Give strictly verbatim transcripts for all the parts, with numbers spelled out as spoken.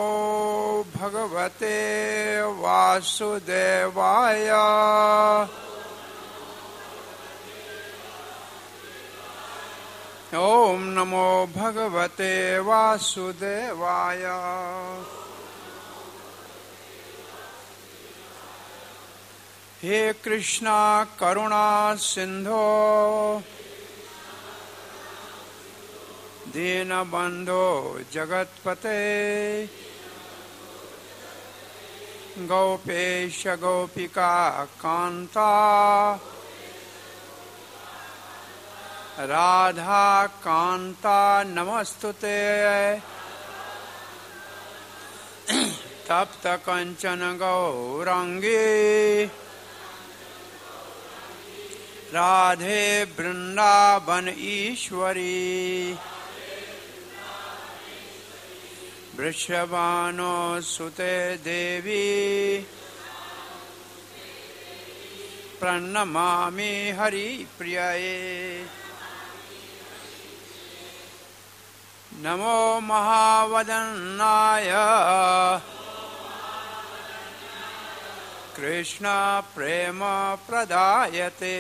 भगवते वासुदेवाय। ओम नमो भगवते वासुदेवाय। हे कृष्णा करुणा सिंधो दीनबंधो जगत्पते गोपेश गोपिका कांता राधा कांता नमस्तुते। तप्त कंचन गौरांगी राधे वृंदावन ईश्वरी। वृषभानो सुते देवी प्रणमामि हरिप्रिये। नमो महावदनाय कृष्ण प्रेम प्रदायते।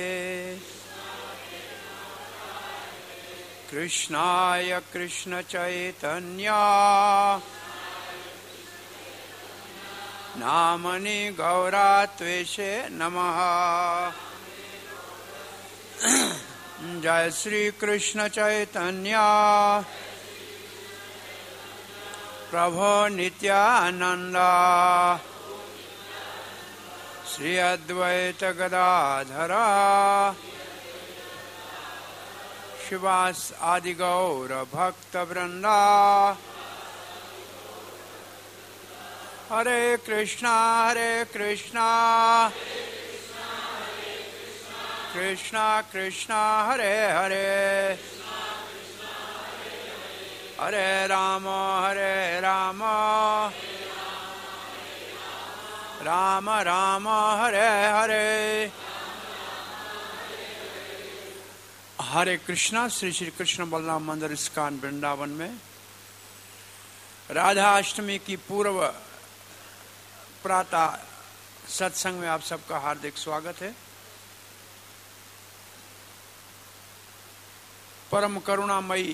कृष्णाय कृष्ण चैतन्य नामनि गौरात्वेषे नमः। जय श्री कृष्ण चैतन्य प्रभो नित्यानंद श्री अद्वैत गदाधर शिवास आदि गौर भक्त वृंदा। हरे कृष्णा हरे कृष्णा कृष्णा कृष्णा हरे हरे हरे राम हरे राम राम राम हरे हरे। हरे कृष्णा। श्री श्री कृष्ण बलराम मंदिर इस्कॉन वृंदावन में राधा अष्टमी की पूर्व प्रातः सत्संग में आप सबका हार्दिक स्वागत है। परम करुणामयी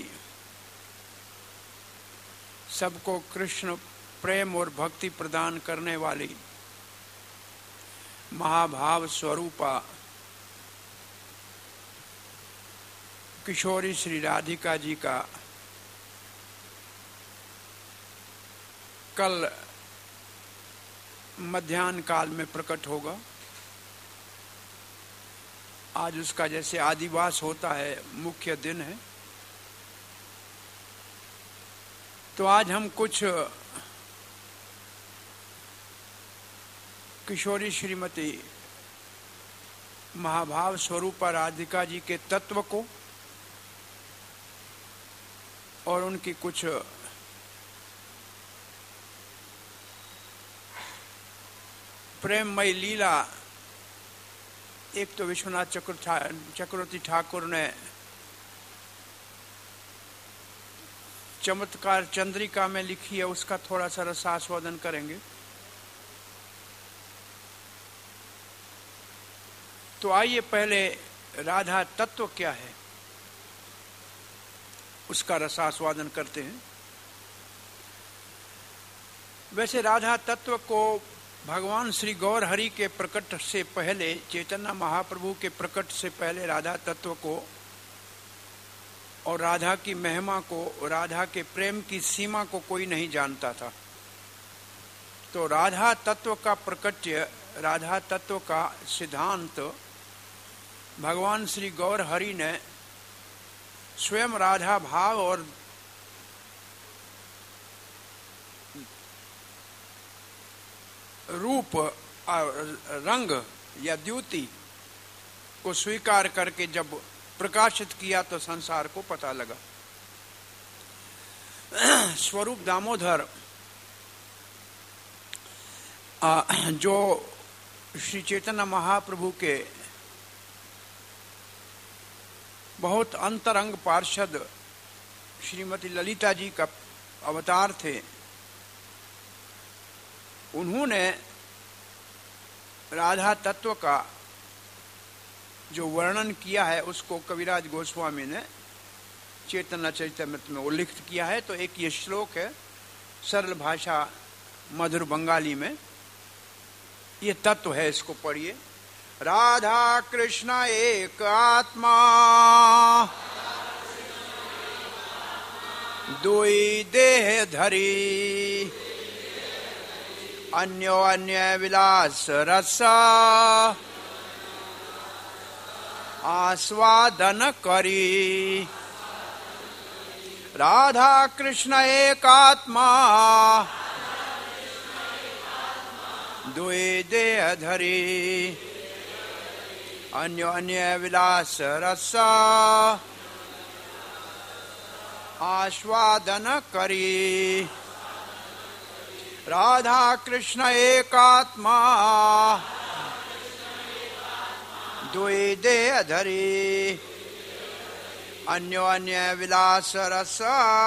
सबको कृष्ण प्रेम और भक्ति प्रदान करने वाली महाभाव स्वरूपा किशोरी श्री राधिका जी का कल मध्याह्न काल में प्रकट होगा। आज उसका जैसे आदिवास होता है मुख्य दिन है, तो आज हम कुछ किशोरी श्रीमती महाभाव स्वरूपा राधिका जी के तत्व को और उनकी कुछ प्रेममयी लीला, एक तो विश्वनाथ चक्रवर्ती ठाकुर ने चमत्कार चंद्रिका में लिखी है, उसका थोड़ा सा रसास्वादन करेंगे। तो आइए पहले राधा तत्व क्या है उसका रसास्वादन करते हैं। वैसे राधा तत्व को भगवान श्री गौर हरि के प्रकट से पहले, चैतन्य महाप्रभु के प्रकट से पहले राधा तत्व को और राधा की महिमा को, राधा के प्रेम की सीमा को कोई नहीं जानता था। तो राधा तत्व का प्रकट्य, राधा तत्व का सिद्धांत भगवान श्री गौर हरि ने स्वयं राधा भाव और रूप, रंग या द्युति को स्वीकार करके जब प्रकाशित किया तो संसार को पता लगा। स्वरूप दामोदर जो श्री चैतन्य महाप्रभु के बहुत अंतरंग पार्षद श्रीमती ललिता जी का अवतार थे, उन्होंने राधा तत्व का जो वर्णन किया है उसको कविराज गोस्वामी ने चैतन्य चरितामृत में उल्लिखित किया है। तो एक ये श्लोक है सरल भाषा मधुर बंगाली में, ये तत्व है, इसको पढ़िए। राधा कृष्ण एक आत्मा दुई देह धरी अन्यो अन्य विलास रस आस्वादन करी। राधा कृष्ण एक आत्मा दुई देह धरी अन्यो अन्य विलास रस आस्वादन करी। राधा कृष्ण एक आत्मा दुई देह धरी अन्यो अन्य विलास रस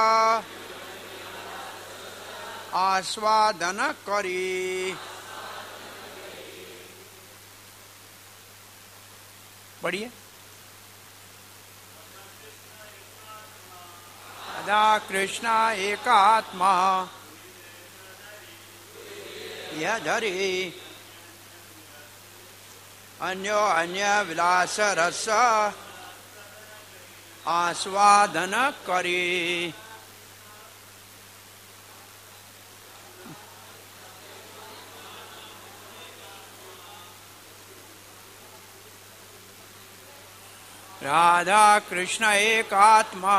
आस्वादन करी। बढ़िए। राधा कृष्ण एक आत्मा यह धरी अन्यो अन्य विलास रस आस्वादन करी। राधा कृष्ण एक आत्मा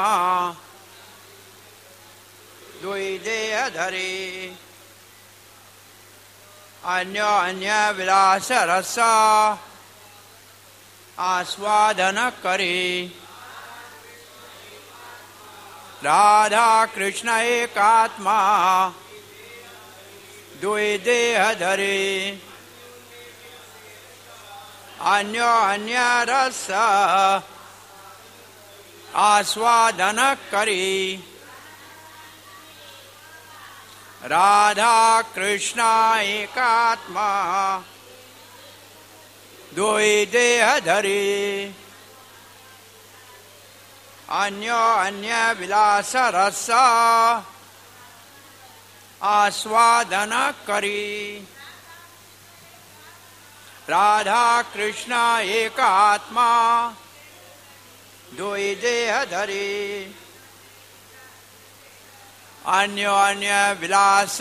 दुई देह धरी अन्यो अन्य विलास रस आस्वादन करी। राधा कृष्ण एक आत्मा दुई देह धरी अन्यो अन्य रस आस्वादन करी। राधा कृष्ण एक आत्मा दुई देह धरी अन्यो अन्य विलास रस आस्वादन करी। राधा कृष्ण एक आत्मा दुई देह धरी अन्यो अन्य विलास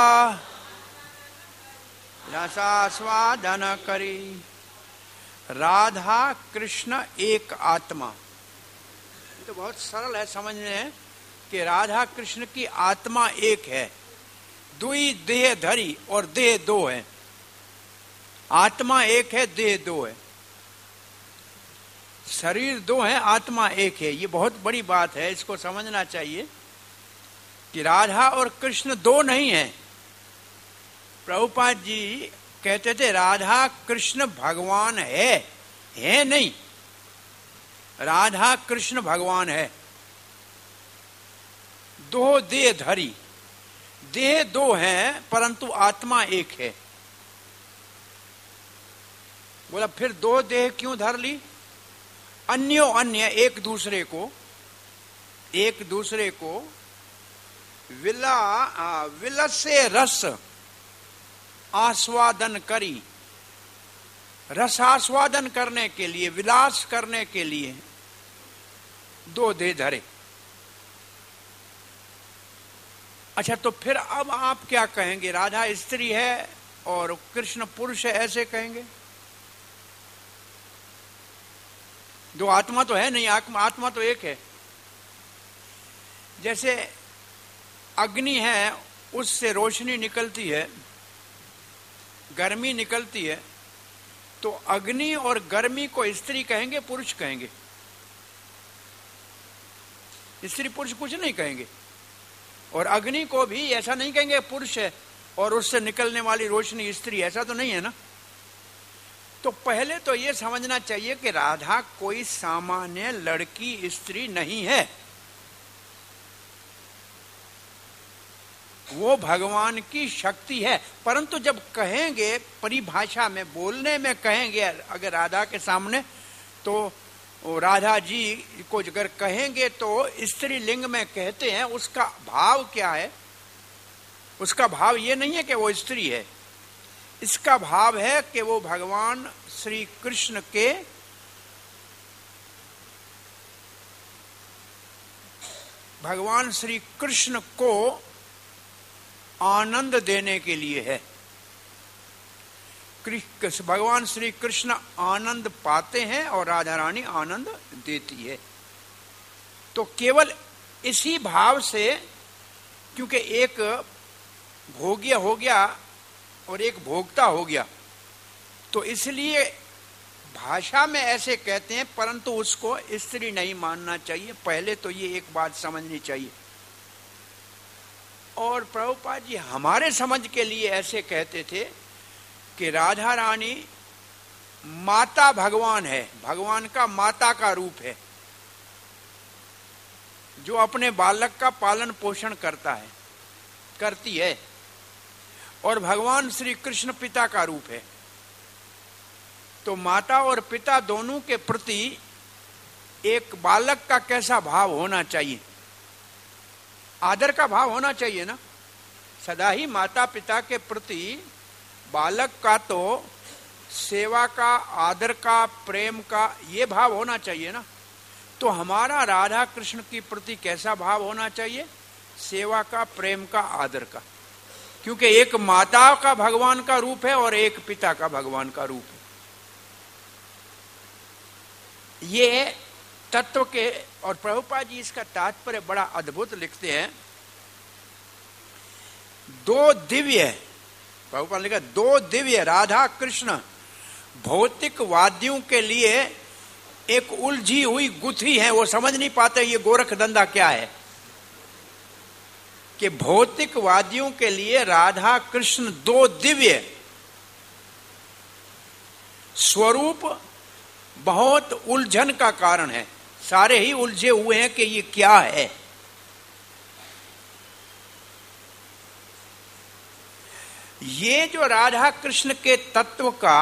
रसास्वादन करी। राधा कृष्ण एक आत्मा, तो बहुत सरल है समझने कि राधा कृष्ण की आत्मा एक है। दुई देह धरी और देह दो है। आत्मा एक है, देह दो है। शरीर दो है, आत्मा एक है। ये बहुत बड़ी बात है, इसको समझना चाहिए कि राधा और कृष्ण दो नहीं है। प्रभुपाद जी कहते थे राधा कृष्ण भगवान है, है नहीं, राधा कृष्ण भगवान है। दो देह धरी, देह दो हैं परंतु आत्मा एक है। बोला फिर दो देह क्यों धर ली? अन्यो अन्य, एक दूसरे को एक दूसरे को विला विलसे रस आस्वादन करी। रस आस्वादन करने के लिए, विलास करने के लिए दो देह धरे। अच्छा, तो फिर अब आप क्या कहेंगे? राधा स्त्री है और कृष्ण पुरुष है, ऐसे कहेंगे? दो आत्मा तो है नहीं, आत्मा तो एक है। जैसे अग्नि है, उससे रोशनी निकलती है, गर्मी निकलती है, तो अग्नि और गर्मी को स्त्री कहेंगे, पुरुष कहेंगे? स्त्री पुरुष कुछ नहीं कहेंगे। और अग्नि को भी ऐसा नहीं कहेंगे पुरुष है और उससे निकलने वाली रोशनी स्त्री, ऐसा तो नहीं है ना। तो पहले तो ये समझना चाहिए कि राधा कोई सामान्य लड़की स्त्री नहीं है। वो भगवान की शक्ति है। परंतु जब कहेंगे परिभाषा में, बोलने में कहेंगे अगर राधा के सामने, तो राधा जी को अगर कहेंगे तो स्त्रीलिंग में कहते हैं, उसका भाव क्या है? उसका भाव ये नहीं है कि वो स्त्री है, इसका भाव है कि वो भगवान श्री कृष्ण के भगवान श्री कृष्ण को आनंद देने के लिए है। भगवान श्री कृष्ण आनंद पाते हैं और राधा रानी आनंद देती है। तो केवल इसी भाव से, क्योंकि एक भोग्य हो गया और एक भोक्ता हो गया, तो इसलिए भाषा में ऐसे कहते हैं, परंतु उसको स्त्री नहीं मानना चाहिए। पहले तो ये एक बात समझनी चाहिए। और प्रभुपाद जी हमारे समझ के लिए ऐसे कहते थे कि राधा रानी माता भगवान है, भगवान का माता का रूप है, जो अपने बालक का पालन पोषण करता है, करती है। और भगवान श्री कृष्ण पिता का रूप है। तो माता और पिता दोनों के प्रति एक बालक का कैसा भाव होना चाहिए? आदर का भाव होना चाहिए ना। सदा ही माता पिता के प्रति बालक का तो सेवा का, आदर का, प्रेम का ये भाव होना चाहिए ना। तो हमारा राधा कृष्ण के प्रति कैसा भाव होना चाहिए? सेवा का, प्रेम का, आदर का। क्योंकि एक माता का भगवान का रूप है और एक पिता का भगवान का रूप है। ये तत्व के, और प्रभुपाद जी इसका तात्पर्य बड़ा अद्भुत लिखते हैं। दो दिव्य, प्रभुपाद ने लिखा, दो दिव्य राधा कृष्ण भौतिक वादियों के लिए एक उलझी हुई गुथी है। वो समझ नहीं पाते ये गोरख धंधा क्या है, कि भौतिक वादियों के लिए राधा कृष्ण दो दिव्य स्वरूप बहुत उलझन का कारण है। सारे ही उलझे हुए हैं कि ये क्या है। ये जो राधा कृष्ण के तत्व का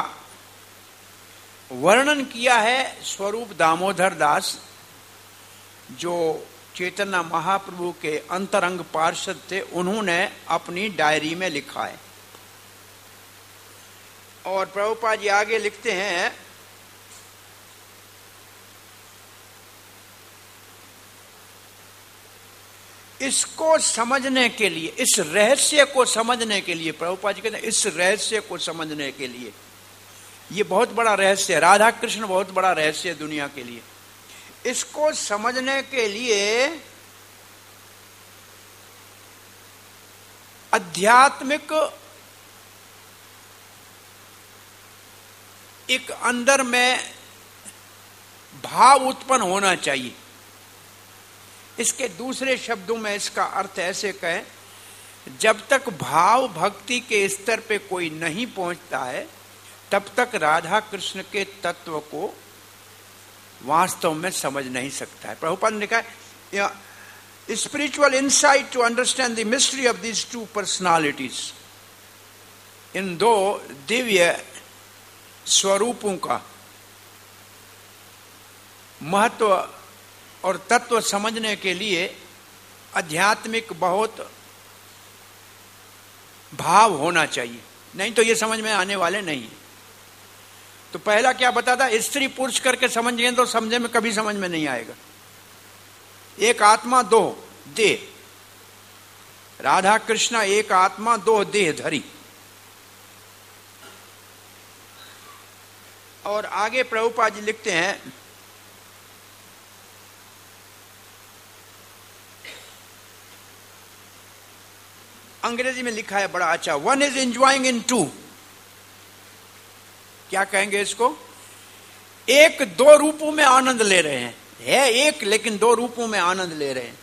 वर्णन किया है स्वरूप दामोदर दास, जो चैतन्य महाप्रभु के अंतरंग पार्षद थे, उन्होंने अपनी डायरी में लिखा है। और प्रभुपाद जी आगे लिखते हैं, इसको समझने के लिए, इस रहस्य को समझने के लिए, प्रभुपाद जी कहते हैं इस रहस्य को समझने के लिए, ये बहुत बड़ा रहस्य है, राधा कृष्ण बहुत बड़ा रहस्य है दुनिया के लिए। इसको समझने के लिए आध्यात्मिक एक अंदर में भाव उत्पन्न होना चाहिए। इसके दूसरे शब्दों में इसका अर्थ ऐसे कहें, जब तक भाव भक्ति के स्तर पे कोई नहीं पहुंचता है, तब तक राधा कृष्ण के तत्व को वास्तव में समझ नहीं सकता है। प्रभुपाद ने कहा, spiritual insight to understand the mystery of these two personalities, इन दो दिव्य स्वरूपों का महत्व और तत्व समझने के लिए आध्यात्मिक बहुत भाव होना चाहिए, नहीं तो ये समझ में आने वाले नहीं। तो पहला क्या बताता, स्त्री पुरुष करके समझेंगे तो समझे में कभी समझ में नहीं आएगा। एक आत्मा दो देह, राधा कृष्ण एक आत्मा दो देह धरी। और आगे प्रभुपाद जी लिखते हैं, अंग्रेजी में लिखा है बड़ा अच्छा, one is enjoying in two. क्या कहेंगे इसको? एक दो रूपों में आनंद ले रहे हैं, है एक लेकिन दो रूपों में आनंद ले रहे हैं।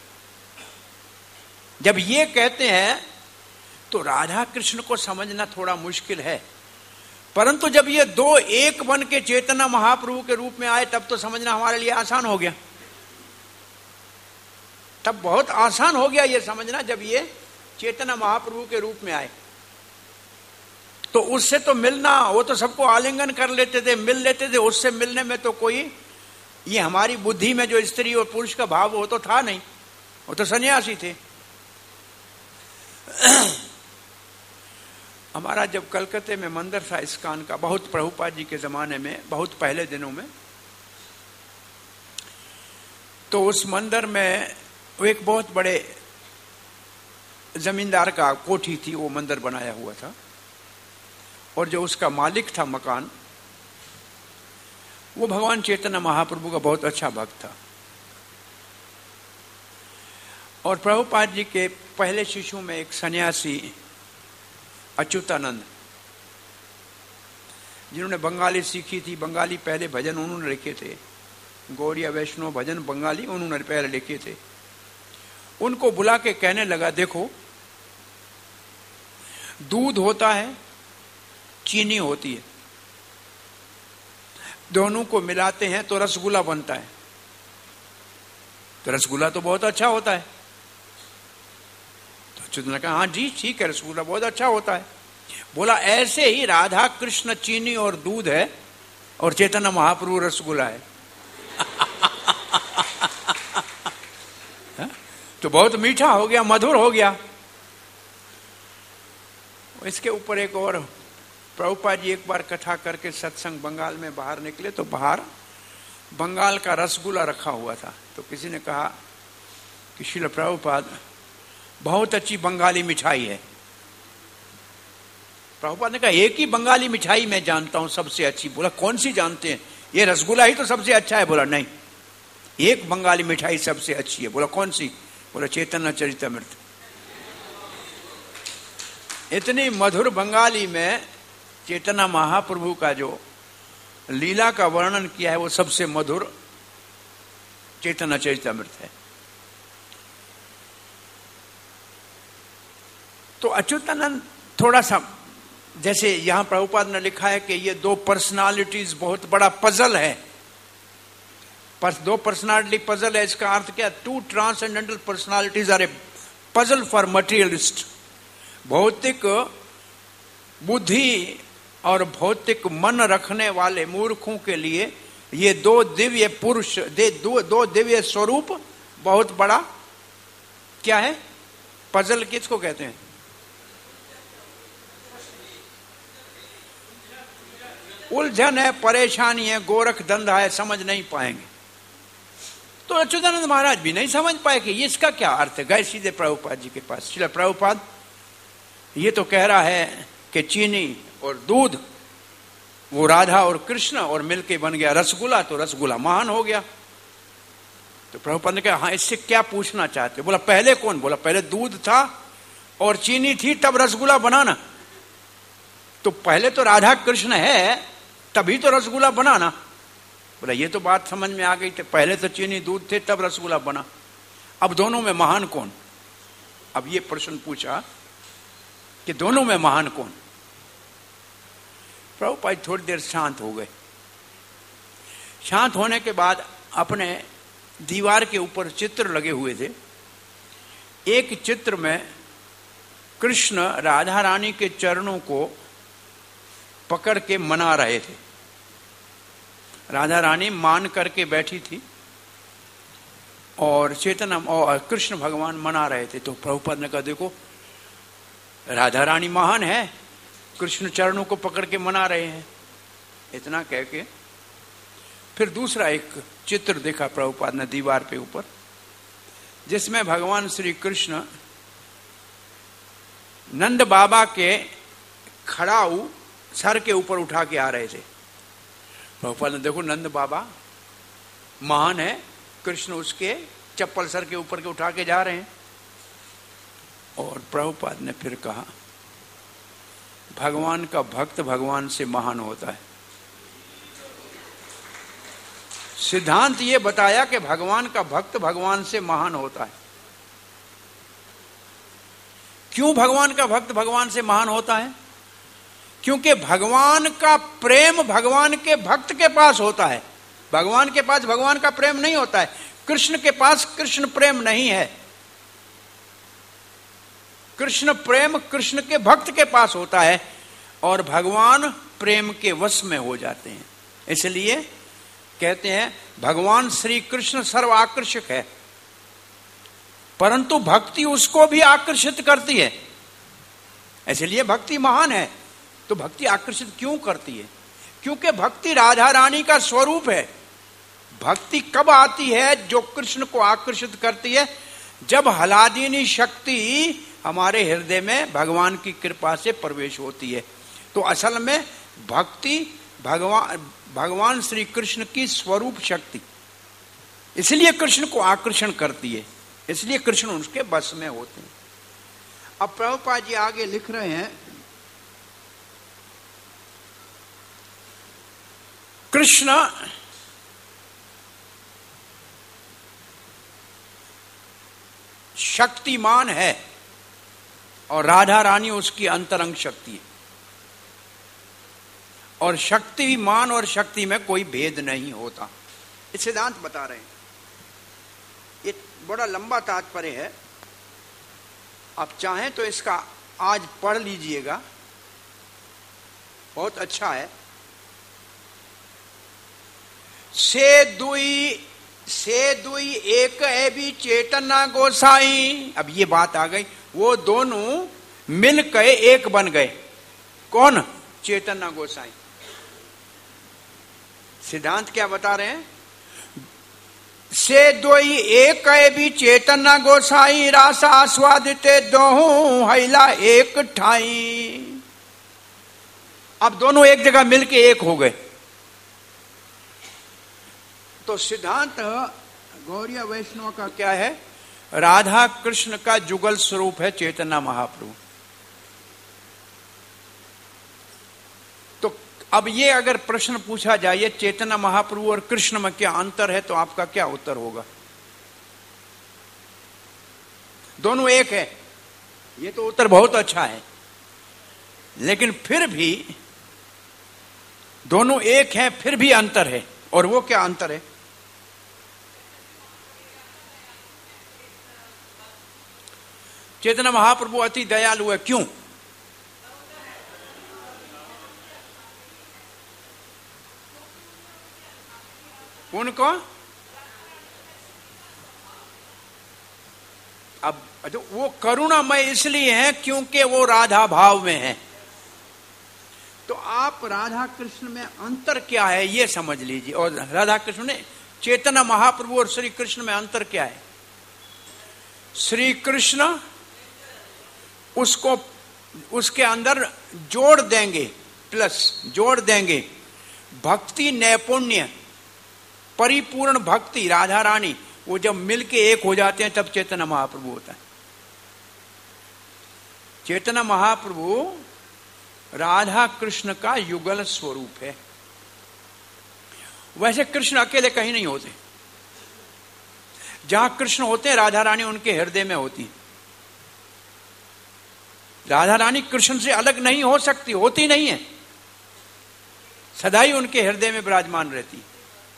जब ये कहते हैं तो राधा कृष्ण को समझना थोड़ा मुश्किल है, परंतु जब ये दो एक बन के चैतन्य महाप्रभु के रूप में आए तब तो समझना हमारे लिए आसान हो गया। तब बहुत आसान हो गया ये समझना, जब ये चैतन्य महाप्रभु के रूप में आए। तो उससे तो मिलना, वो तो सबको आलिंगन कर लेते थे, मिल लेते थे, उससे मिलने में तो कोई, ये हमारी बुद्धि में जो स्त्री और पुरुष का भाव वो तो था नहीं, वो तो सन्यासी थे। हमारा जब कलकत्ते में मंदिर था इस्कॉन का, बहुत प्रभुपाद जी के जमाने में, बहुत पहले दिनों में, तो उस मंदिर में वो एक बहुत बड़े जमींदार का कोठी थी, वो मंदिर बनाया हुआ था, और जो उसका मालिक था मकान, वो भगवान चैतन्य महाप्रभु का बहुत अच्छा भक्त था। और प्रभुपाद जी के पहले शिष्यों में एक सन्यासी अच्युतानंद, जिन्होंने बंगाली सीखी थी, बंगाली पहले भजन उन्होंने लिखे थे, गौड़िया वैष्णव भजन बंगाली उन्होंने पहले लिखे थे। उनको बुला के कहने लगा, देखो दूध होता है, चीनी होती है, दोनों को मिलाते हैं तो रसगुल्ला बनता है। तो रसगुल्ला तो बहुत अच्छा होता है। तो अच्युत ने कहा, हाँ जी ठीक है, रसगुल्ला बहुत अच्छा होता है। बोला, ऐसे ही राधा कृष्ण चीनी और दूध है, और चैतन्य महाप्रभु रसगुल्ला है। तो बहुत मीठा हो गया, मधुर हो गया। इसके ऊपर एक और, प्रभुपाद जी एक बार कथा करके सत्संग बंगाल में बाहर निकले, तो बाहर बंगाल का रसगुल्ला रखा हुआ था। तो किसी ने कहा कि श्रील प्रभुपाद, बहुत अच्छी बंगाली मिठाई है। प्रभुपाद ने कहा, एक ही बंगाली मिठाई मैं जानता हूं सबसे अच्छी। बोला, कौन सी जानते हैं? ये रसगुल्ला ही तो सबसे अच्छा है। बोला, नहीं, एक बंगाली मिठाई सबसे अच्छी है। बोला, कौन सी? बोला, चैतन्य चरितमृत। इतनी मधुर बंगाली में चैतन्य महाप्रभु का जो लीला का वर्णन किया है, वो सबसे मधुर चैतन्य चरितमृत है। तो अच्युतानंद थोड़ा सा, जैसे यहां प्रभुपाद ने लिखा है कि ये दो पर्सनालिटीज बहुत बड़ा पजल है, पर दो पर्सनालिटी पजल है। इसका अर्थ क्या? Two transcendental personalities are a puzzle for materialist. भौतिक बुद्धि और भौतिक मन रखने वाले मूर्खों के लिए ये दो दिव्य पुरुष, दो, दो दिव्य स्वरूप बहुत बड़ा क्या है? पजल किसको कहते हैं? उलझन है, परेशानी है, गोरख धंधा है, समझ नहीं पाएंगे। तो अच्युतानंद महाराज भी नहीं समझ पाए कि इसका क्या अर्थ है। गए सीधे प्रभुपाद जी के पास। श्रील प्रभुपाद, ये तो कह रहा है कि चीनी और दूध, वो राधा और कृष्ण और मिलके बन गया रसगुल्ला, तो रसगुल्ला महान हो गया। तो प्रभुपाद ने कहा, हाँ इससे क्या पूछना चाहते? बोला, पहले कौन? बोला, पहले दूध था और चीनी थी, तब रसगुल्ला बनाना। तो पहले तो राधा कृष्ण है, तभी तो रसगुल्ला बनाना। बोला, ये तो बात समझ में आ गई थी, पहले तो चीनी दूध थे, तब रसगुल्ला बना। अब दोनों में महान कौन? अब ये प्रश्न पूछा कि दोनों में महान कौन? प्रभुपाद थोड़ी देर शांत हो गए। शांत होने के बाद अपने दीवार के ऊपर चित्र लगे हुए थे। एक चित्र में कृष्ण राधा रानी के चरणों को पकड़ के मना रहे थे। राधा रानी मान करके बैठी थी और चैतन्य और कृष्ण भगवान मना रहे थे। तो प्रभुपाद ने कहा, देखो राधा रानी महान है, कृष्ण चरणों को पकड़ के मना रहे हैं। इतना कह के फिर दूसरा एक चित्र देखा प्रभुपाद ने दीवार पे ऊपर, जिसमें भगवान श्री कृष्ण नंद बाबा के खड़ाऊ सर के ऊपर उठा के आ रहे थे। प्रभुपाद ने, देखो नंद बाबा महान है, कृष्ण उसके चप्पल सर के ऊपर के उठा के जा रहे हैं। और प्रभुपाद ने फिर कहा, भगवान का भक्त भगवान से महान होता है। सिद्धांत ये बताया कि भगवान का भक्त भगवान से महान होता है। क्यों भगवान का भक्त भगवान से महान होता है? क्योंकि भगवान का प्रेम भगवान के भक्त के पास होता है। भगवान के पास भगवान का प्रेम नहीं होता है। कृष्ण के पास कृष्ण प्रेम नहीं है। कृष्ण प्रेम कृष्ण के भक्त के पास होता है और भगवान प्रेम के वश में हो जाते हैं। इसलिए कहते हैं भगवान श्री कृष्ण सर्वाकर्षक है, परंतु भक्ति उसको भी आकर्षित करती है। इसलिए भक्ति महान है। तो भक्ति आकर्षित क्यों करती है? क्योंकि भक्ति राधा रानी का स्वरूप है। भक्ति कब आती है जो कृष्ण को आकर्षित करती है? जब हलादीनी शक्ति हमारे हृदय में भगवान की कृपा से प्रवेश होती है। तो असल में भक्ति भगवान भगवान श्री कृष्ण की स्वरूप शक्ति, इसलिए कृष्ण को आकर्षण करती है, इसलिए कृष्ण उसके बस में होते हैं। अब प्रभुपाद जी आगे लिख रहे हैं, कृष्ण शक्तिमान है और राधा रानी उसकी अंतरंग शक्ति है, और शक्तिमान और शक्ति में कोई भेद नहीं होता। ये सिद्धांत बता रहे हैं। ये बड़ा लंबा तात्पर्य है, आप चाहें तो इसका आज पढ़ लीजिएगा, बहुत अच्छा है। से दुई से दुई एक है भी चेतना गोसाई। अब ये बात आ गई, वो दोनों मिल के एक बन गए। कौन? चेतना गोसाई। सिद्धांत क्या बता रहे हैं? से दोई एक है भी चेतना गोसाई, रास आस्वादिते दोहू हैला एक ठाई। अब दोनों एक जगह मिलके एक हो गए। तो सिद्धांत गौड़ीय वैष्णव का क्या है? राधा कृष्ण का जुगल स्वरूप है चैतन्य महाप्रभु। तो अब ये अगर प्रश्न पूछा जाए चैतन्य महाप्रभु और कृष्ण में क्या अंतर है, तो आपका क्या उत्तर होगा? दोनों एक है, ये तो उत्तर बहुत अच्छा है। लेकिन फिर भी दोनों एक हैं, फिर भी अंतर है। और वो क्या अंतर है? चैतन्य महाप्रभु अति दयालु है। क्यों? उनको अब तो वो करुणामय इसलिए है क्योंकि वो राधा भाव में है। तो आप राधा कृष्ण में अंतर क्या है ये समझ लीजिए। और राधा कृष्ण ने चैतन्य महाप्रभु और श्री कृष्ण में अंतर क्या है? श्री कृष्ण उसको उसके अंदर जोड़ देंगे, प्लस जोड़ देंगे भक्ति नैपुण्य, परिपूर्ण भक्ति। राधा रानी वो जब मिलके एक हो जाते हैं तब चैतन्य महाप्रभु होता है। चैतन्य महाप्रभु राधा कृष्ण का युगल स्वरूप है। वैसे कृष्ण अकेले कहीं नहीं होते। जहां कृष्ण होते हैं राधा रानी उनके हृदय में होती है। राधा रानी कृष्ण से अलग नहीं हो सकती, होती नहीं है, सदा ही उनके हृदय में विराजमान रहती है।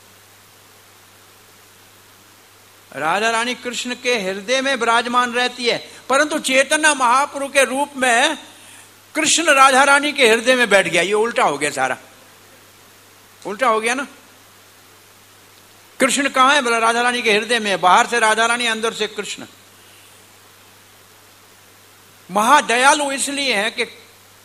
राधा रानी कृष्ण के हृदय में विराजमान रहती है, परंतु चैतन्य महाप्रभु के रूप में कृष्ण राधा रानी के हृदय में बैठ गया। ये उल्टा हो गया, सारा उल्टा हो गया ना। कृष्ण कहां है? बोला राधा रानी के हृदय में। बाहर से राधा रानी, अंदर से कृष्ण। महादयालु इसलिए है कि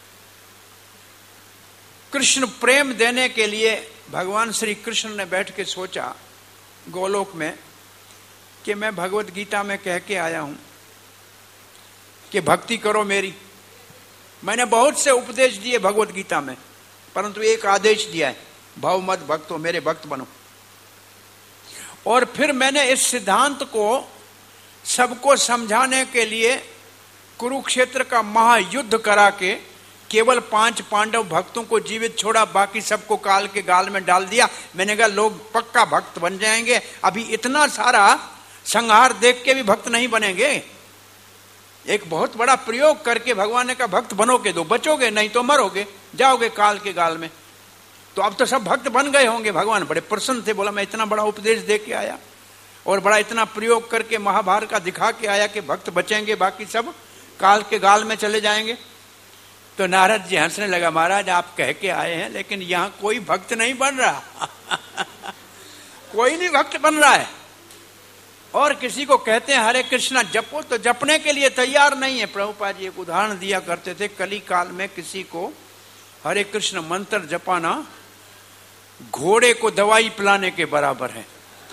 कृष्ण प्रेम देने के लिए भगवान श्री कृष्ण ने बैठ के सोचा गोलोक में कि मैं भगवत गीता में कह के आया हूं कि भक्ति करो मेरी। मैंने बहुत से उपदेश दिए भगवत गीता में, परंतु एक आदेश दिया है, भव मत भक्तो, मेरे भक्त बनो। और फिर मैंने इस सिद्धांत को सबको समझाने के लिए कुरुक्षेत्र का महायुद्ध करा के केवल पांच पांडव भक्तों को जीवित छोड़ा, बाकी सबको काल के गाल में डाल दिया। मैंने कहा लोग पक्का भक्त बन जाएंगे। अभी इतना सारा संहार देख के भी भक्त नहीं बनेंगे। एक बहुत बड़ा प्रयोग करके भगवान ने कहा भक्त बनोगे तो बचोगे, नहीं तो मरोगे, जाओगे काल के गाल में। तो अब तो सब भक्त बन गए होंगे। भगवान बड़े प्रसन्न थे, बोला मैं इतना बड़ा उपदेश दे के आया और बड़ा इतना प्रयोग करके महाभारत का दिखा के आया कि भक्त बचेंगे, बाकी सब काल के गाल में चले जाएंगे। तो नारद जी हंसने लगा, महाराज आप कह के आए हैं लेकिन यहां कोई भक्त नहीं बन रहा कोई नहीं भक्त बन रहा है। और किसी को कहते हैं हरे कृष्णा जपो तो जपने के लिए तैयार नहीं है। प्रभुपाद जी एक उदाहरण दिया करते थे, कली काल में किसी को हरे कृष्ण मंत्र जपाना घोड़े को दवाई पिलाने के बराबर है।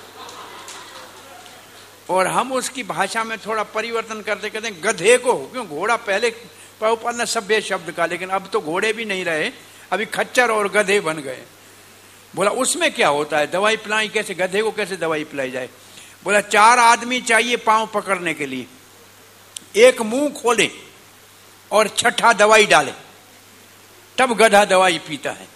और हम उसकी भाषा में थोड़ा परिवर्तन करते कहते हैं गधे को, क्यों घोड़ा पहले प्रभुपाद ने सभ्य शब्द का, लेकिन अब तो घोड़े भी नहीं रहे, अभी खच्चर और गधे बन गए। बोला उसमें क्या होता है, दवाई पिलाई कैसे, गधे को कैसे दवाई पिलाई जाए। बोला चार आदमी चाहिए पांव पकड़ने के लिए, एक मुंह खोले और छठा दवाई डाले, तब गधा दवाई पीता है।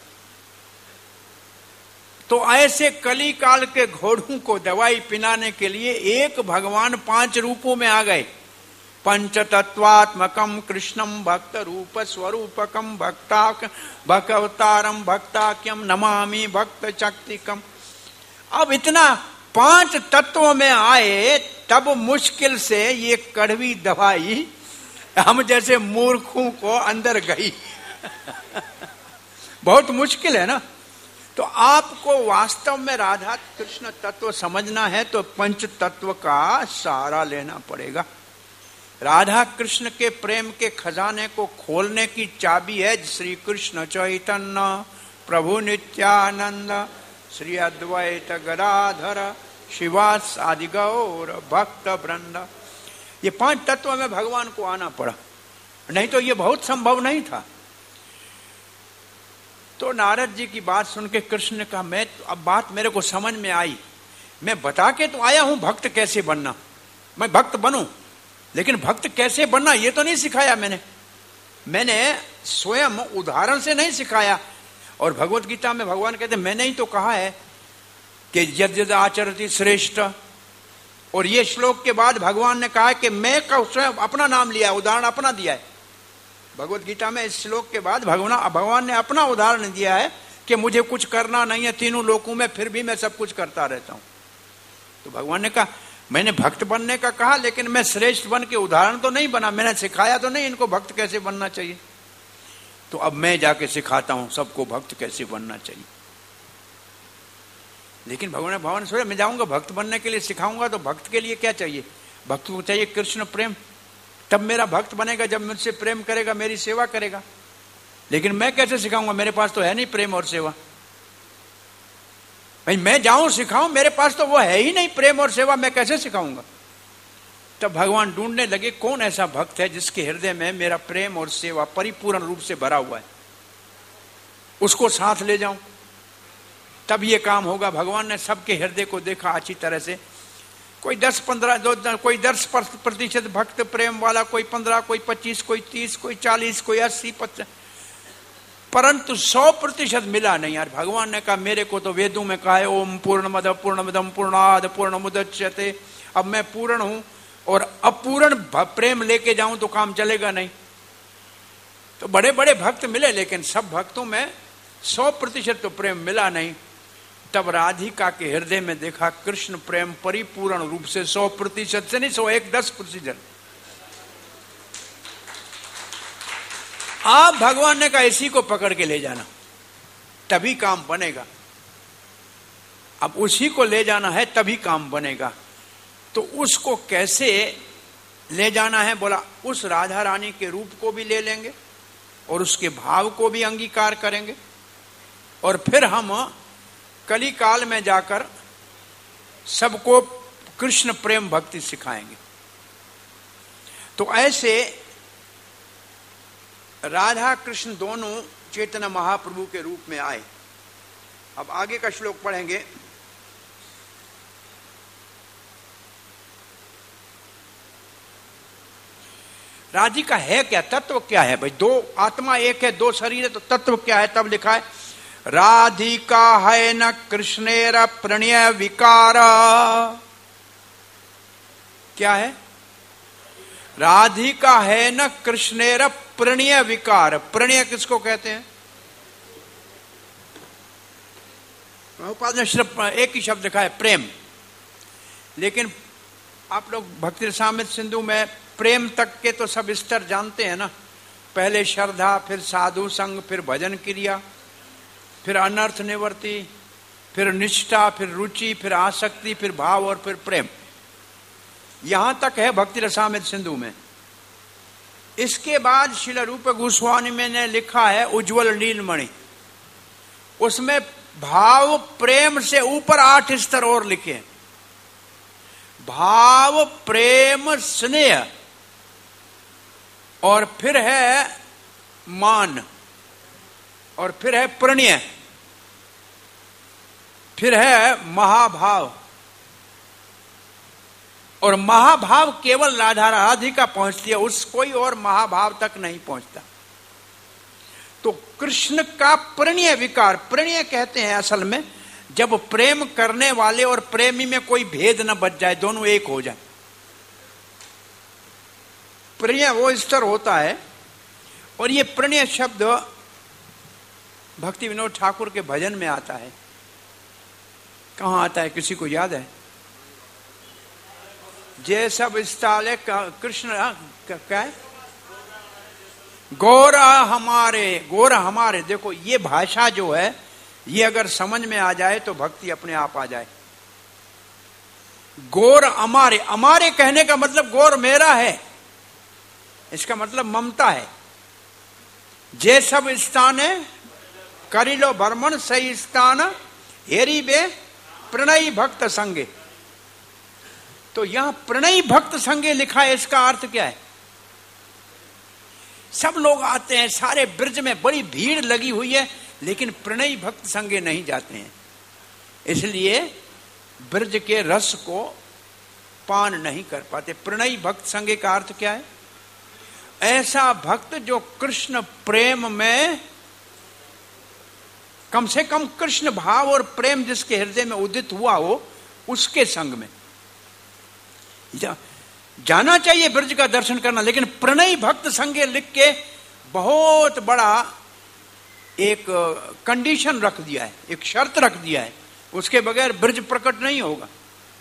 तो ऐसे कली काल के घोड़ों को दवाई पिलाने के लिए एक भगवान पांच रूपों में आ गए। पंच तत्वात्मकम कृष्णम भक्त रूप स्वरूपकम भक्ता भगवतारम भक्ताख्यम नमामि भक्त शक्तिकम। अब इतना पांच तत्वों में आए तब मुश्किल से ये कड़वी दवाई हम जैसे मूर्खों को अंदर गई बहुत मुश्किल है ना। तो आपको वास्तव में राधा कृष्ण तत्व समझना है तो पंच तत्व का सहारा लेना पड़ेगा। राधा कृष्ण के प्रेम के खजाने को खोलने की चाबी है श्री कृष्ण चैतन्य प्रभु नित्यानंद श्री अद्वैत गदाधर शिवास आदि गौर भक्त वृंद। ये पांच तत्वों में भगवान को आना पड़ा, नहीं तो ये बहुत संभव नहीं था। तो नारद जी की बात सुन के कृष्ण ने कहा मैं अब बात मेरे को समझ में आई, मैं बता के तो आया हूं भक्त कैसे बनना, मैं भक्त बनूं, लेकिन भक्त कैसे बनना ये तो नहीं सिखाया मैंने मैंने स्वयं उदाहरण से नहीं सिखाया। और भगवत गीता में भगवान कहते मैंने ही तो कहा है कि यद यद आचरति श्रेष्ठ। और ये श्लोक के बाद भगवान ने कहा कि मैं का स्वयं अपना नाम लिया, उदाहरण अपना दिया है। भगवत गीता में इस श्लोक के बाद भगवान भगवान ने अपना उदाहरण दिया है कि मुझे कुछ करना नहीं है तीनों लोकों में, फिर भी मैं सब कुछ करता रहता हूं। तो भगवान ने कहा मैंने भक्त बनने का कहा, लेकिन मैं श्रेष्ठ बन के उदाहरण तो नहीं बना, मैंने सिखाया तो नहीं इनको भक्त कैसे बनना चाहिए। तो अब मैं जाके सिखाता हूं सबको भक्त कैसे बनना चाहिए। लेकिन भगवान ने भगवान सोचा मैं जाऊंगा भक्त बनने के लिए सिखाऊंगा, तो भक्त के लिए क्या चाहिए, भक्त को चाहिए कृष्ण प्रेम, तब मेरा भक्त बनेगा जब मुझसे प्रेम करेगा, मेरी सेवा करेगा। लेकिन मैं कैसे सिखाऊंगा, मेरे पास तो है नहीं प्रेम और सेवा। भाई मैं जाऊं सिखाऊं, मेरे पास तो वो है ही नहीं प्रेम और सेवा, मैं कैसे सिखाऊंगा। तब भगवान ढूंढने लगे कौन ऐसा भक्त है जिसके हृदय में मेरा प्रेम और सेवा परिपूर्ण रूप से भरा हुआ है, उसको साथ ले जाऊं, तब ये काम होगा। भगवान ने सबके हृदय को देखा अच्छी तरह से, कोई दस पंद्रह दो कोई दस प्रतिशत भक्त प्रेम वाला, कोई पंद्रह, कोई पच्चीस, कोई तीस, कोई चालीस, कोई अस्सी, पचास, परंतु सौ प्रतिशत मिला नहीं। यार भगवान ने कहा मेरे को तो वेदों में कहा है ओम पूर्णमद पूर्णमिदं पूर्णाद पूर्णमुदच्यते, अब मैं पूर्ण हूं और अपूर्ण प्रेम लेके जाऊं तो काम चलेगा नहीं। तो बड़े बड़े भक्त मिले लेकिन सब भक्तों में सौ प्रतिशत तो प्रेम मिला नहीं। तब राधिका के हृदय में देखा कृष्ण प्रेम परिपूर्ण रूप से सौ प्रतिशत से नहीं, सौ एक दस प्रतिशत। आप भगवान ने कहा इसी को पकड़ के ले जाना तभी काम बनेगा। अब उसी को ले जाना है तभी काम बनेगा। तो उसको कैसे ले जाना है, बोला उस राधा रानी के रूप को भी ले लेंगे और उसके भाव को भी अंगीकार करेंगे, और फिर हम कली काल में जाकर सबको कृष्ण प्रेम भक्ति सिखाएंगे। तो ऐसे राधा कृष्ण दोनों चैतन्य महाप्रभु के रूप में आए। अब आगे का श्लोक पढ़ेंगे। राधिका है क्या, तत्व क्या है भाई, दो आत्मा एक है दो शरीर है, तो तत्व क्या है। तब लिखा है राधिका है न कृष्णेर प्रणय विकार। क्या है, राधिका है न कृष्णेर प्रणय विकार। प्रणय किसको कहते हैं, प्रभुपाद ने सिर्फ एक ही शब्द लिखा है प्रेम, लेकिन आप लोग भक्ति रसामृत सिंधु में प्रेम तक के तो सब स्तर जानते हैं ना। पहले श्रद्धा, फिर साधु संग, फिर भजन क्रिया, फिर अनर्थ निवृत्ति, फिर निष्ठा, फिर रुचि, फिर आसक्ति, फिर भाव और फिर प्रेम। यहां तक है भक्ति रसामृत सिंधु में। इसके बाद श्रील रूप गोस्वामी में ने लिखा है उज्ज्वल नीलमणि, उसमें भाव प्रेम से ऊपर आठ स्तर और लिखे। भाव, प्रेम, स्नेह, और फिर है मान, और फिर है प्रणय, फिर है महाभाव। और महाभाव केवल राधा राधिका पहुंचती है, उस कोई और महाभाव तक नहीं पहुंचता। तो कृष्ण का प्रणय विकार, प्रणय कहते हैं असल में जब प्रेम करने वाले और प्रेमी में कोई भेद न बच जाए, दोनों एक हो जाए, प्रणय वो स्तर होता है। और ये प्रणय शब्द भक्ति विनोद ठाकुर के भजन में आता है। कहां आता है, किसी को याद है? जे सब स्थाले कृष्ण क्या है? गौर हमारे, गौर हमारे। देखो ये भाषा जो है, ये अगर समझ में आ जाए तो भक्ति अपने आप आ जाए। गौर हमारे, हमारे कहने का मतलब गौर मेरा है, इसका मतलब ममता है। जे सब स्थान है करी लो भ्रमण, सही स्थान हेरी बे प्रणयी भक्त संगे। तो यहां प्रणयी भक्त संगे लिखा है, इसका अर्थ क्या है? सब लोग आते हैं, सारे ब्रज में बड़ी भीड़ लगी हुई है, लेकिन प्रणयी भक्त संगे नहीं जाते हैं, इसलिए ब्रज के रस को पान नहीं कर पाते। प्रणयी भक्त संगे का अर्थ क्या है? ऐसा भक्त जो कृष्ण प्रेम में, कम से कम कृष्ण भाव और प्रेम जिसके हृदय में उदित हुआ हो, उसके संग में जा, जाना चाहिए ब्रज का दर्शन करना। लेकिन प्रणयी भक्त संगे लिख के बहुत बड़ा एक कंडीशन रख दिया है, एक शर्त रख दिया है, उसके बगैर ब्रज प्रकट नहीं होगा।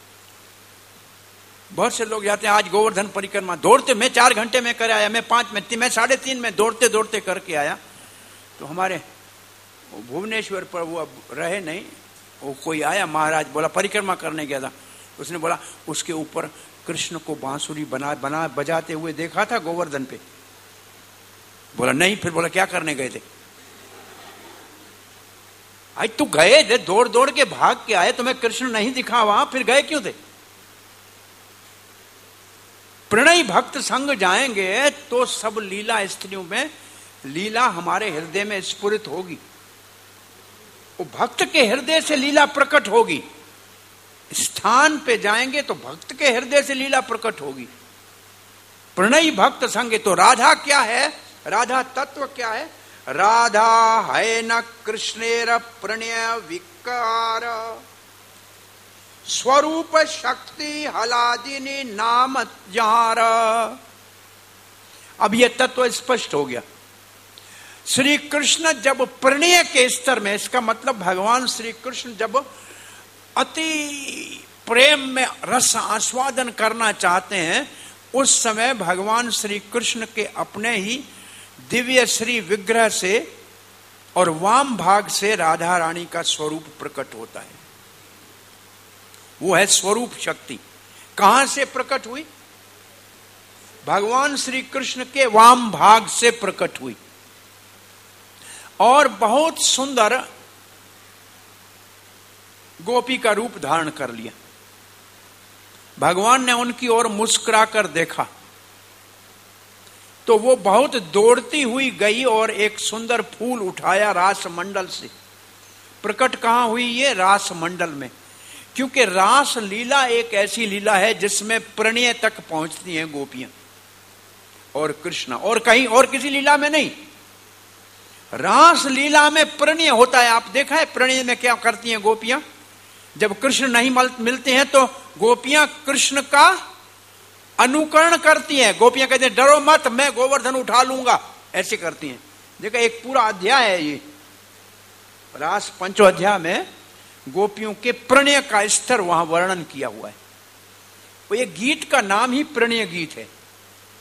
बहुत से लोग जाते हैं, आज गोवर्धन परिक्रमा दौड़ते, मैं चार घंटे में कर आया, मैं पांच में, मैं साढ़े तीन में दौड़ते दौड़ते करके आया। तो हमारे भुवनेश्वर पर वो अब रहे नहीं, वो कोई आया महाराज, बोला परिक्रमा करने गया था, उसने बोला उसके ऊपर कृष्ण को बांसुरी बना बना बजाते हुए देखा था गोवर्धन पे। बोला नहीं, फिर बोला क्या करने गए थे? आज तू गए थे, दौड़ दौड़ के भाग के आए, तुम्हें कृष्ण नहीं दिखा वहां, फिर गए क्यों थे? प्रणयी भक्त संग जाएंगे तो सब लीला स्त्रियों में लीला हमारे हृदय में स्फुरित होगी, वो भक्त के हृदय से लीला प्रकट होगी। स्थान पे जाएंगे तो भक्त के हृदय से लीला प्रकट होगी। प्रणयी भक्त संग, तो राधा क्या है? राधा तत्व क्या है? राधा है न कृष्णेर प्रणय विकार, स्वरूप शक्ति हलादिनी नाम जार। अब यह तत्व स्पष्ट हो गया। श्री कृष्ण जब प्रणय के स्तर में, इसका मतलब भगवान श्री कृष्ण जब अति प्रेम में रस आस्वादन करना चाहते हैं, उस समय भगवान श्री कृष्ण के अपने ही दिव्य श्री विग्रह से और वाम भाग से राधा रानी का स्वरूप प्रकट होता है। वो है स्वरूप शक्ति। कहां से प्रकट हुई? भगवान श्री कृष्ण के वाम भाग से प्रकट हुई और बहुत सुंदर गोपी का रूप धारण कर लिया। भगवान ने उनकी ओर मुस्कुरा कर देखा तो वो बहुत दौड़ती हुई गई और एक सुंदर फूल उठाया रास मंडल से। प्रकट कहां हुई? ये रास मंडल में, क्योंकि रास लीला एक ऐसी लीला है जिसमें प्रणय तक पहुंचती हैं गोपियां और कृष्ण, और कहीं और किसी लीला में नहीं। रास लीला में प्रणय होता है। आप देखा है प्रणय में क्या करती हैं गोपियां? जब कृष्ण नहीं मिलते हैं तो गोपियां कृष्ण का अनुकरण करती हैं। गोपियां कहते हैं डरो मत, मैं गोवर्धन उठा लूंगा, ऐसे करती हैं। देखो एक पूरा अध्याय है ये रास पंचोध्याय में, गोपियों के प्रणय का स्तर वहां वर्णन किया हुआ है। वो ये गीत का नाम ही प्रणय गीत है।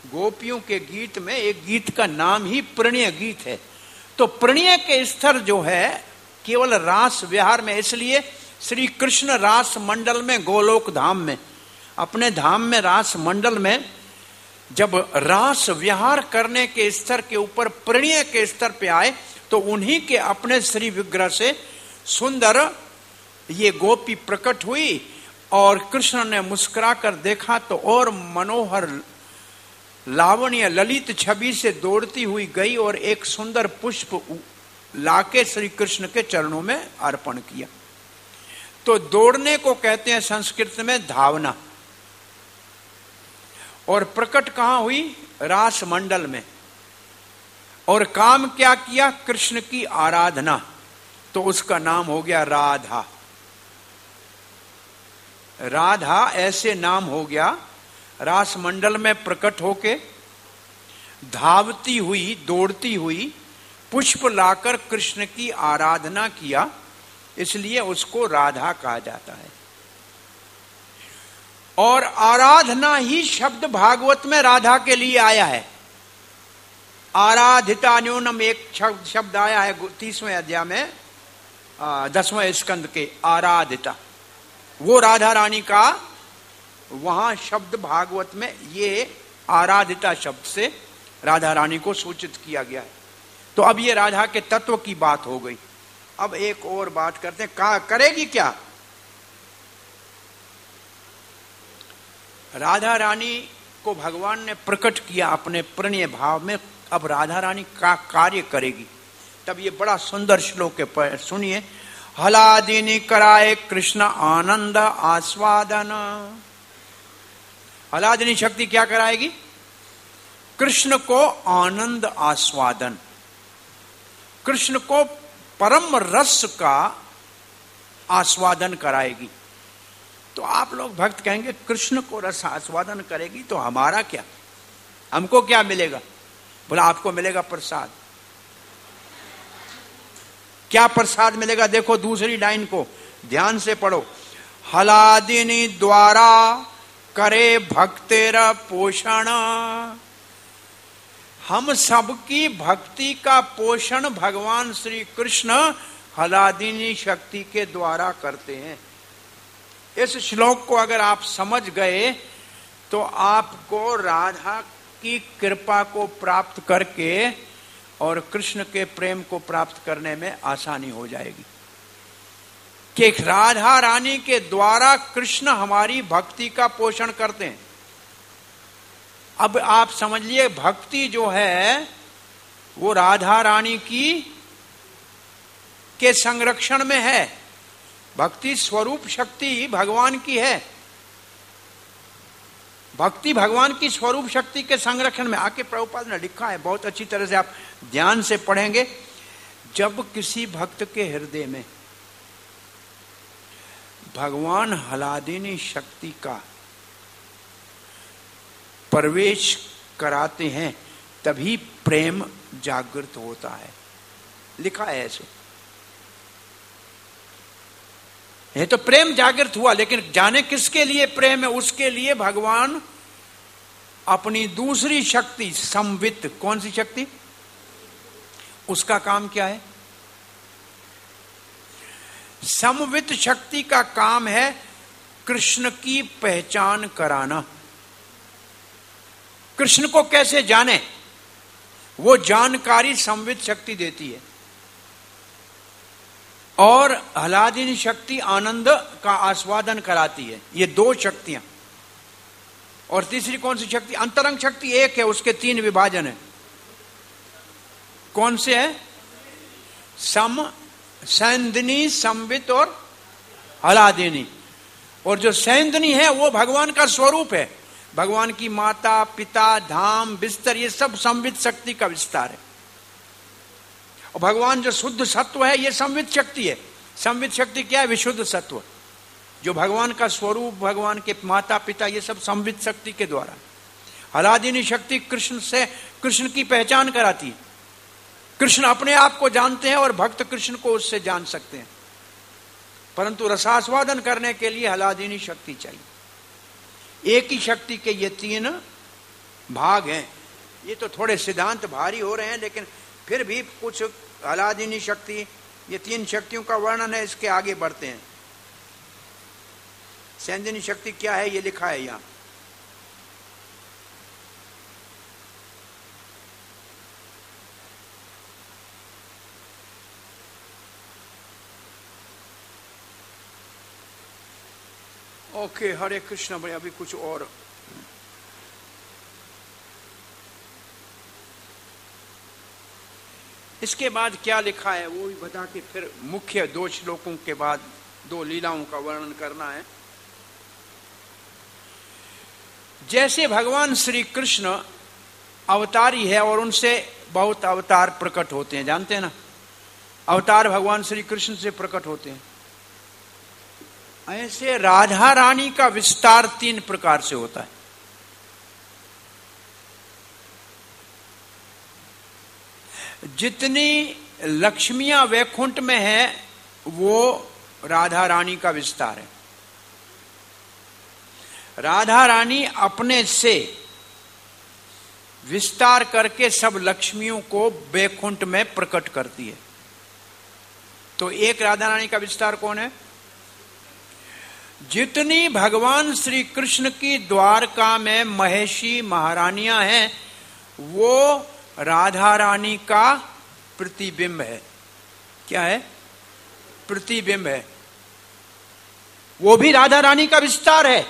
गोपियों के गीत में एक गीत का नाम ही प्रणय गीत है। तो प्रणय के स्तर जो है केवल रास विहार में, इसलिए श्री कृष्ण रास मंडल में, गोलोक धाम में, अपने धाम में रास मंडल में जब रास विहार करने के स्तर के ऊपर प्रणय के स्तर पे आए तो उन्हीं के अपने श्री विग्रह से सुंदर ये गोपी प्रकट हुई और कृष्ण ने मुस्कुरा कर देखा तो और मनोहर लावण्य ललित छवि से दौड़ती हुई गई और एक सुंदर पुष्प लाके श्री कृष्ण के चरणों में अर्पण किया। तो दौड़ने को कहते हैं संस्कृत में धावना। और प्रकट कहां हुई? रास मंडल में। और काम क्या किया? कृष्ण की आराधना। तो उसका नाम हो गया राधा। राधा ऐसे नाम हो गया। रास मंडल में प्रकट होके धावती हुई, दौड़ती हुई, पुष्प लाकर कृष्ण की आराधना किया, इसलिए उसको राधा कहा जाता है। और आराधना ही शब्द भागवत में राधा के लिए आया है। आराधिता न्यूनम एक शब्द आया है तीसवें अध्याय में, दसवें स्कंद के, आराधिता। वो राधा रानी का वहां शब्द भागवत में ये आराधिता शब्द से राधा रानी को सूचित किया गया है। तो अब ये राधा के तत्व की बात हो गई। अब एक और बात करते हैं, कहा करेगी क्या? राधा रानी को भगवान ने प्रकट किया अपने प्रणय भाव में। अब राधा रानी का कार्य करेगी। तब ये बड़ा सुंदर श्लोक है, सुनिए। हलादिनी कराए कृष्ण आनंद आस्वादन। हलादिनी शक्ति क्या कराएगी? कृष्ण को आनंद आस्वादन, कृष्ण को परम रस का आस्वादन कराएगी। तो आप लोग भक्त कहेंगे कृष्ण को रस आस्वादन करेगी तो हमारा क्या, हमको क्या मिलेगा? बोला आपको मिलेगा प्रसाद। क्या प्रसाद मिलेगा? देखो दूसरी लाइन को ध्यान से पढ़ो। हलादिनी द्वारा करे भक्तेरा पोषण। हम सबकी भक्ति का पोषण भगवान श्री कृष्ण हलादिनी शक्ति के द्वारा करते हैं। इस श्लोक को अगर आप समझ गए तो आपको राधा की कृपा को प्राप्त करके और कृष्ण के प्रेम को प्राप्त करने में आसानी हो जाएगी कि राधा रानी के द्वारा कृष्ण हमारी भक्ति का पोषण करते हैं। अब आप समझिए, भक्ति जो है वो राधा रानी की के संरक्षण में है। भक्ति स्वरूप शक्ति भगवान की है। भक्ति भगवान की स्वरूप शक्ति के संरक्षण में। आके प्रभुपाद ने लिखा है बहुत अच्छी तरह से, आप ध्यान से पढ़ेंगे। जब किसी भक्त के हृदय में भगवान हलादिनी शक्ति का प्रवेश कराते हैं तभी प्रेम जागृत होता है। लिखा है ऐसे। ये तो प्रेम जागृत हुआ, लेकिन जाने किसके लिए प्रेम है? उसके लिए भगवान अपनी दूसरी शक्ति संवित, कौन सी शक्ति? उसका काम क्या है? समवित शक्ति का काम है कृष्ण की पहचान कराना। कृष्ण को कैसे जाने, वो जानकारी संवित शक्ति देती है। और हलादिनी शक्ति आनंद का आस्वादन कराती है। ये दो शक्तियां। और तीसरी कौन सी शक्ति? अंतरंग शक्ति एक है, उसके तीन विभाजन है। कौन से है? सम, सैंदनी, संवित और हलादिनी। और जो सैंदनी है वो भगवान का स्वरूप है। भगवान की माता, पिता, धाम, बिस्तर, ये सब संवित शक्ति का विस्तार है। और भगवान जो शुद्ध सत्व है ये संवित शक्ति है। संवित शक्ति क्या है? विशुद्ध सत्व। जो भगवान का स्वरूप, भगवान के माता पिता, ये सब संवित शक्ति के द्वारा। हलादिनी शक्ति कृष्ण से, कृष्ण की पहचान कराती है। कृष्ण अपने आप को जानते हैं और भक्त कृष्ण को उससे जान सकते हैं, परंतु रसास्वादन करने के लिए हलादिनी शक्ति चाहिए। एक ही शक्ति के ये तीन भाग हैं। ये तो थोड़े सिद्धांत भारी हो रहे हैं, लेकिन फिर भी कुछ आह्लादिनी शक्ति, ये तीन शक्तियों का वर्णन है। इसके आगे बढ़ते हैं। संयंजनी शक्ति क्या है ये लिखा है यहां। ओके, हरे कृष्ण। भाई अभी कुछ और इसके बाद क्या लिखा है वो भी बता के फिर मुख्य दो श्लोकों के बाद दो लीलाओं का वर्णन करना है। जैसे भगवान श्री कृष्ण अवतारी है और उनसे बहुत अवतार प्रकट होते हैं, जानते हैं ना, अवतार भगवान श्री कृष्ण से प्रकट होते हैं। ऐसे राधा रानी का विस्तार तीन प्रकार से होता है। जितनी लक्ष्मियां वैकुंठ में है वो राधा रानी का विस्तार है। राधा रानी अपने से विस्तार करके सब लक्ष्मियों को वैकुंठ में प्रकट करती है। तो एक राधा रानी का विस्तार कौन है? जितनी भगवान श्री कृष्ण की द्वारका में महेशी महारानियां हैं वो राधा रानी का प्रतिबिंब है। क्या है? प्रतिबिंब है। वो भी राधा रानी का विस्तार है।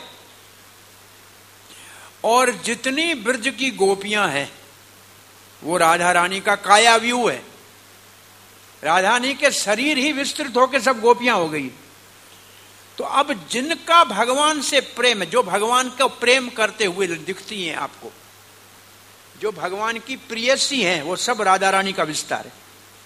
और जितनी ब्रज की गोपियां हैं वो राधा रानी का काया व्यू है। राधा रानी के शरीर ही विस्तृत होकर सब गोपियां हो गई। तो अब जिनका भगवान से प्रेम है, जो भगवान का प्रेम करते हुए दिखती हैं आपको, जो भगवान की प्रियसी हैं, वो सब राधा रानी का विस्तार है।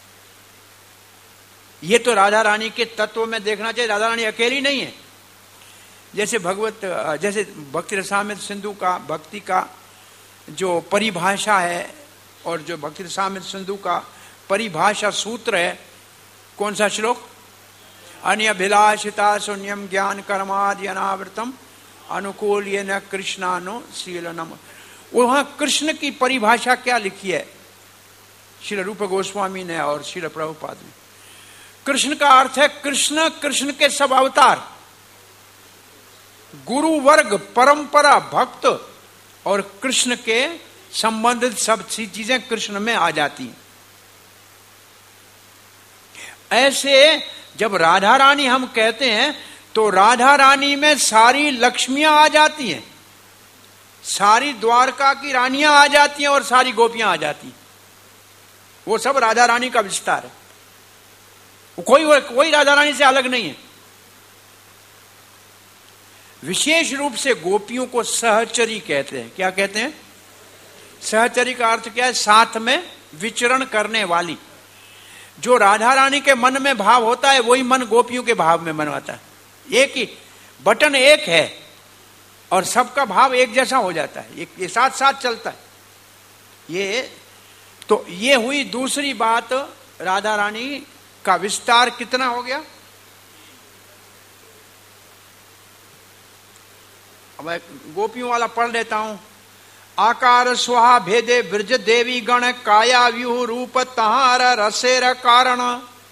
ये तो राधा रानी के तत्व में देखना चाहिए। राधा रानी अकेली नहीं है। जैसे भगवत जैसे भक्ति रसामृत सिंधु का भक्ति का जो परिभाषा है और जो भक्ति रसामृत सिंधु का परिभाषा सूत्र है, कौन सा श्लोक? अन्यभिलाषिता शून्यम ज्ञान कर्मादि अनावृतम अनुकूल ये न कृष्णानुशीलनम। वहां कृष्ण की परिभाषा क्या लिखी है श्री रूप गोस्वामी ने और श्री प्रभुपाद ने? कृष्ण का अर्थ है कृष्ण, कृष्ण के सब अवतार, गुरु वर्ग, परंपरा, भक्त और कृष्ण के संबंधित सब चीजें कृष्ण में आ जाती हैं। ऐसे जब राधा रानी हम कहते हैं तो राधा रानी में सारी लक्ष्मियां आ जाती हैं, सारी द्वारका की रानियां आ जाती हैं और सारी गोपियां आ जाती हैं। वो सब राधा रानी का विस्तार है। कोई कोई राधा रानी से अलग नहीं है। विशेष रूप से गोपियों को सहचरी कहते हैं। क्या कहते हैं? सहचरी का अर्थ क्या है? साथ में विचरण करने वाली। जो राधा रानी के मन में भाव होता है वही मन गोपियों के भाव में मनवाता है। एक ही बटन एक है और सबका भाव एक जैसा हो जाता है, ये साथ साथ चलता है। ये तो ये हुई दूसरी बात। राधा रानी का विस्तार कितना हो गया? अब गोपियों वाला पढ़ लेता हूं। आकार स्वाहा भेदे ब्रज देवी गण काया व्यूह रूप तहार रसेर कारण।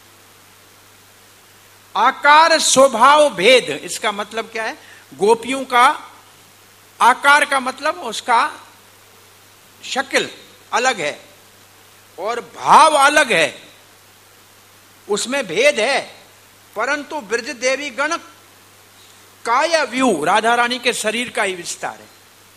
आकार स्वभाव भेद, इसका मतलब क्या है? गोपियों का आकार का मतलब उसका शक्ल अलग है और भाव अलग है, उसमें भेद है। परंतु ब्रज देवी गण काया व्यू राधा रानी के शरीर का ही विस्तार है।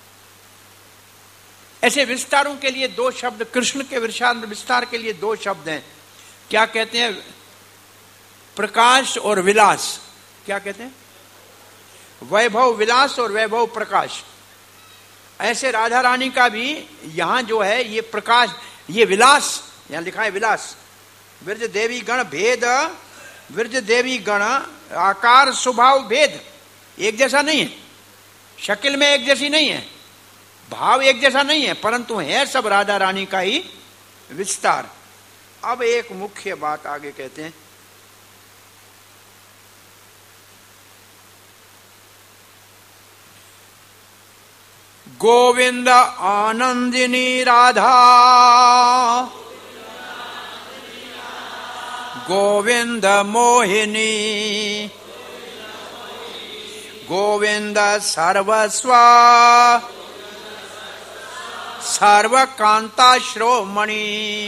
ऐसे विस्तारों के लिए दो शब्द, कृष्ण के विस्तार के लिए दो शब्द हैं। क्या कहते हैं? प्रकाश और विलास। क्या कहते हैं? वैभव विलास और वैभव प्रकाश। ऐसे राधा रानी का भी यहां जो है ये प्रकाश, ये विलास, यहां लिखा है विलास। ब्रज देवी गण भेद, ब्रज देवी गण आकार स्वभाव भेद, एक जैसा नहीं है, शक्ल में एक जैसी नहीं है, भाव एक जैसा नहीं है, परंतु है सब राधा रानी का ही विस्तार। अब एक मुख्य बात आगे कहते हैं। गोविंद आनंदिनी राधा, गोविंद मोहिनी, गोविंद सर्वस्वा, सर्वकांता श्रोमणि।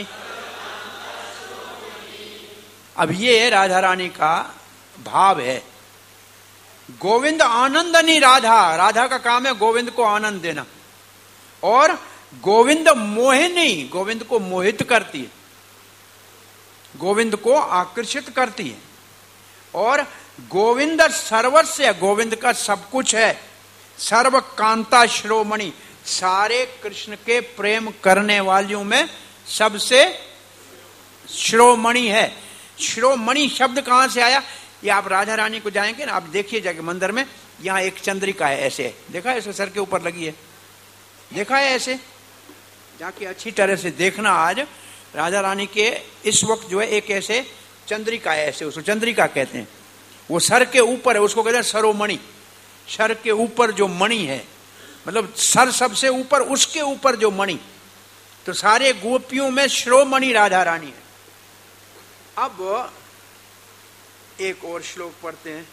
अब ये राधा रानी का भाव है। गोविंद आनंदनी राधा, राधा का काम है गोविंद को आनंद देना। और गोविंद मोहिनी, गोविंद को मोहित करती है, गोविंद को आकर्षित करती है। और गोविंद सर्वस्व, गोविंद का सब कुछ है। सर्व कांता श्रोमणि, सारे कृष्ण के प्रेम करने वालियों में सबसे श्रोमणि है। श्रोमणि शब्द कहां से आया? ये आप राधा रानी को जाएंगे ना, आप देखिए जाके मंदिर में, यहां एक चंद्रिका है, ऐसे देखा है, ऐसे सर के ऊपर लगी है, देखा है ऐसे, जाके अच्छी तरह से देखना। आज राधा रानी के इस वक्त जो है एक ऐसे चंद्रिका है, ऐसे उसको चंद्रिका कहते हैं। वो सर के ऊपर है, उसको कहते हैं सरोमणि। सर के ऊपर जो मणि है, मतलब सर सबसे ऊपर, उसके ऊपर जो मणि, तो सारे गोपियों में श्रोमणि राधा रानी है। अब एक और श्लोक पढ़ते हैं।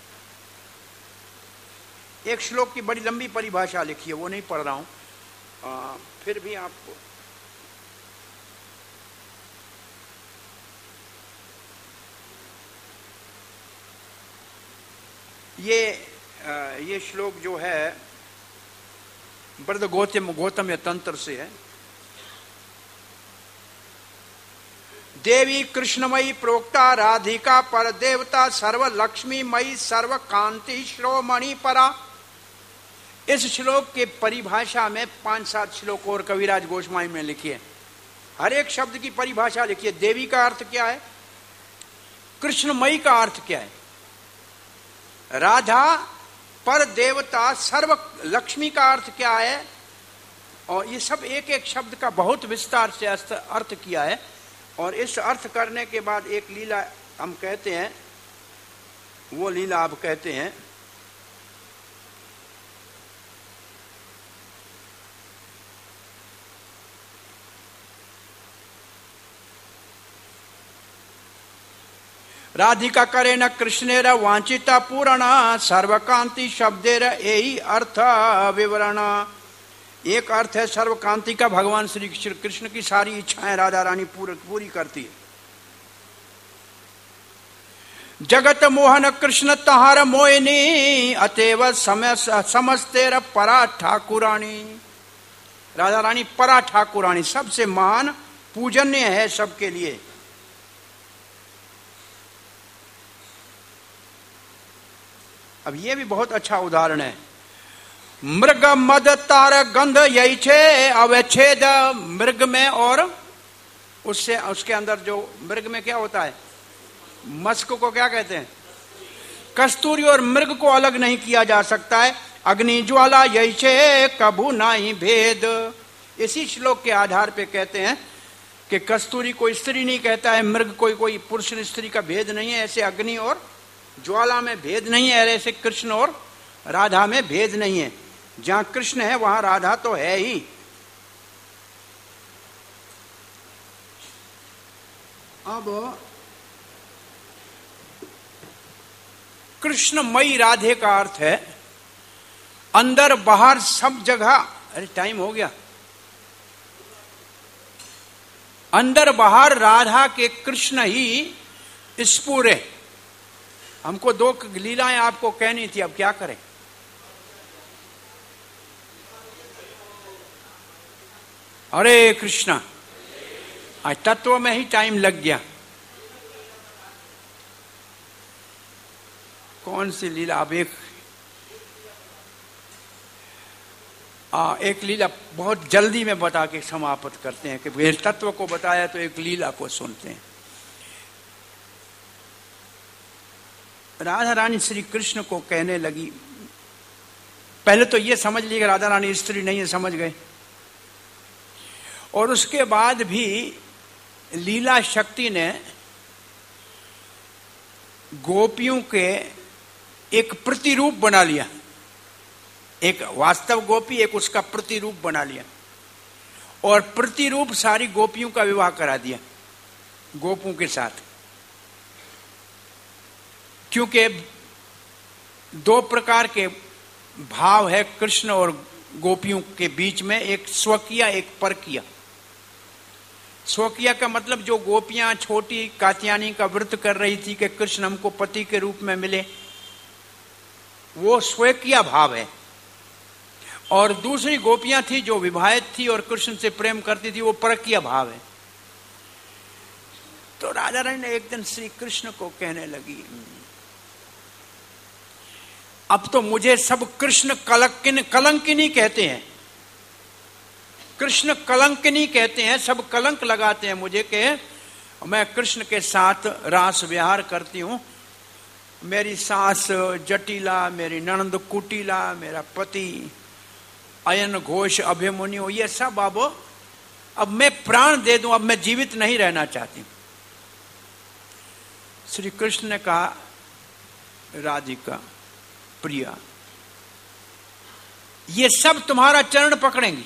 एक श्लोक की बड़ी लंबी परिभाषा लिखी है, वो नहीं पढ़ रहा हूं, आ, फिर भी आपको ये आ, ये श्लोक जो है ब्रद गौतम गौतम या तंत्र से है। देवी कृष्णमयी प्रोक्ता राधिका पर देवता सर्व लक्ष्मी मयी सर्व कांति श्रोमणि परा। इस श्लोक के परिभाषा में पांच सात श्लोक और कविराज गोस्वामी में लिखिए। हर एक शब्द की परिभाषा लिखिए। देवी का अर्थ क्या है, कृष्णमयी का अर्थ क्या है, राधा पर देवता सर्व लक्ष्मी का अर्थ क्या है, और ये सब एक एक शब्द का बहुत विस्तार से अर्थ किया है। और इस अर्थ करने के बाद एक लीला हम कहते हैं, वो लीला आप कहते हैं राधिका करे न कृष्णेर वांछिता पूर्ण सर्वकांति शब्देर यही अर्थ विवरण। एक अर्थ है सर्वकांति का, भगवान श्री कृष्ण की सारी इच्छाएं राधा रानी पूरी पूरी करती है। जगत मोहन कृष्ण तहार मोहिनी अतएव समस्तेर परा ठाकुरानी। राधा रानी परा ठाकुरानी, सबसे महान पूजनीय है सबके लिए। अब ये भी बहुत अच्छा उदाहरण है। मृग मद तार गंध यही छे अवच्छेद। मृग में और उससे उसके अंदर जो मृग में क्या होता है, मस्क को क्या कहते हैं, कस्तूरी, और मृग को अलग नहीं किया जा सकता है। अग्नि ज्वाला यही छे कभू नाही भेद। इसी श्लोक के आधार पे कहते हैं कि कस्तूरी कोई स्त्री नहीं कहता है, मृग कोई कोई पुरुष स्त्री का भेद नहीं है। ऐसे अग्नि और ज्वाला में भेद नहीं है, ऐसे कृष्ण और राधा में भेद नहीं है। जहां कृष्ण है वहां राधा तो है ही। अब कृष्णमयी राधे का अर्थ है अंदर बाहर सब जगह। अरे टाइम हो गया। अंदर बाहर राधा के कृष्ण ही स्फुरे। हमको दो लीलाएं आपको कहनी थी, अब क्या करें। हरे कृष्णा। आज तत्व में ही टाइम लग गया। कौन सी लीला? अब एक आ, एक लीला बहुत जल्दी में बता के समाप्त करते हैं कि तत्व को बताया तो एक लीला को सुनते हैं। राधा रानी श्री कृष्ण को कहने लगी, पहले तो ये समझ ली कि राधा रानी स्त्री नहीं है, समझ गए। और उसके बाद भी लीला शक्ति ने गोपियों के एक प्रतिरूप बना लिया। एक वास्तव गोपी, एक उसका प्रतिरूप बना लिया और प्रतिरूप सारी गोपियों का विवाह करा दिया गोपों के साथ। क्योंकि दो प्रकार के भाव है कृष्ण और गोपियों के बीच में, एक स्वकीय एक परकीय। स्वकीय का मतलब जो गोपियां छोटी कात्यायनी का व्रत कर रही थी कि कृष्ण हमको पति के रूप में मिले, वो स्वकीय भाव है। और दूसरी गोपियां थी जो विवाहित थी और कृष्ण से प्रेम करती थी, वो परकीय भाव है। तो राधा रानी ने एक दिन श्री कृष्ण को कहने लगी, अब तो मुझे सब कृष्ण कलंकिन कलंकिनी कहते हैं, कृष्ण कलंकिनी कहते हैं, सब कलंक लगाते हैं मुझे कि मैं कृष्ण के साथ रास विहार करती हूं। मेरी सास जटिला, मेरी ननंद कुटिला, मेरा पति अयन घोष अभिमन्यु, ये सब अब अब मैं प्राण दे दूं, अब मैं जीवित नहीं रहना चाहती। श्री कृष्ण ने कहा, राधिका प्रिया, ये सब तुम्हारा चरण पकड़ेंगी,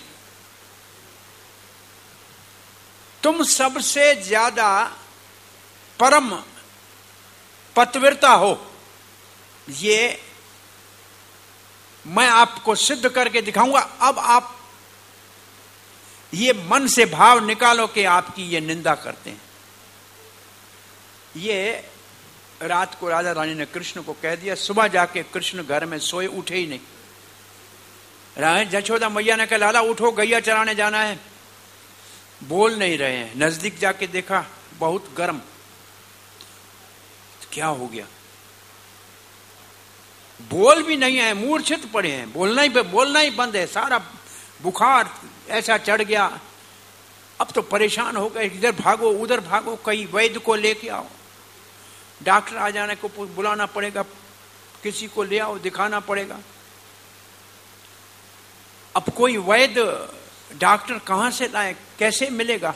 तुम सबसे ज्यादा परम पतिव्रता हो, ये मैं आपको सिद्ध करके दिखाऊंगा। अब आप ये मन से भाव निकालो कि आपकी ये निंदा करते हैं। ये रात को राधा रानी ने कृष्ण को कह दिया। सुबह जाके कृष्ण घर में सोए, उठे ही नहीं। जशोदा मैया ने कहा, लाला उठो, गैया चराने जाना है। बोल नहीं रहे हैं। नजदीक जाके देखा, बहुत गर्म। क्या हो गया? बोल भी नहीं है, मूर्छित पड़े हैं, बोलना ही बोलना ही बंद है, सारा बुखार ऐसा चढ़ गया। अब तो परेशान हो गए, इधर भागो उधर भागो, कहीं वैद्य को लेके आओ, डॉक्टर आ जाने को बुलाना पड़ेगा, किसी को ले आओ, दिखाना पड़ेगा। अब कोई वैद्य डॉक्टर कहां से लाए, कैसे मिलेगा?